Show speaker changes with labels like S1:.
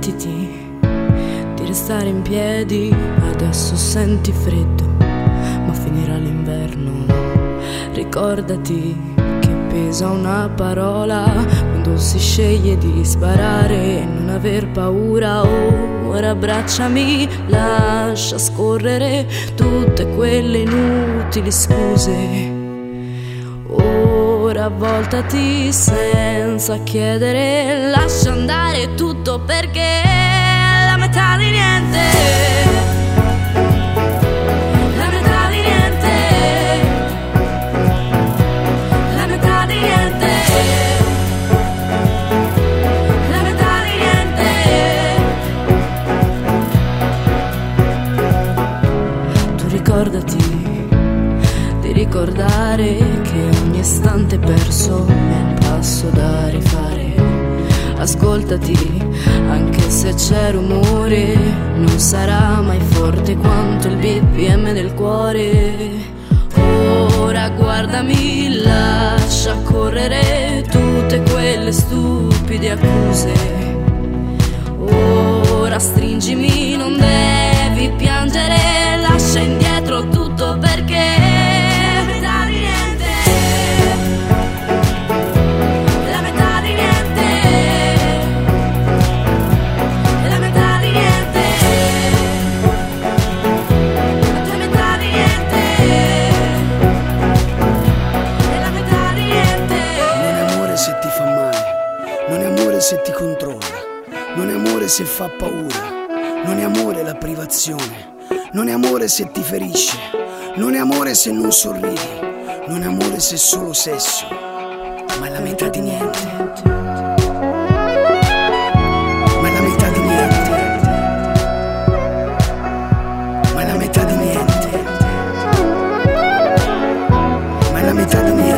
S1: Smettiti di restare in piedi, adesso senti freddo, ma finirà l'inverno. Ricordati che pesa una parola quando si sceglie di sparare e non aver paura. Ora abbracciami, lascia scorrere tutte quelle inutili scuse. Ora avvoltati senza chiedere, lascia andare tutto perché è la metà di niente. La metà di niente. La metà di niente. La metà di niente. Tu ricordati di ricordare che ogni istante perso è un passo da rifare. Ascoltati, anche se c'è rumore, non sarà mai forte quanto il BPM del cuore. Ora guardami, lascia correre tutte quelle stupide accuse. Ora stringimi, non devi piangere, lascia indietro tutto perché
S2: se ti controlla, non è amore se fa paura, non è amore la privazione, non è amore se ti ferisce, non è amore se non sorridi, non è amore se è solo sesso, ma è la metà di niente. Ma è la metà di niente. Ma è la metà di niente. Ma è la metà di niente.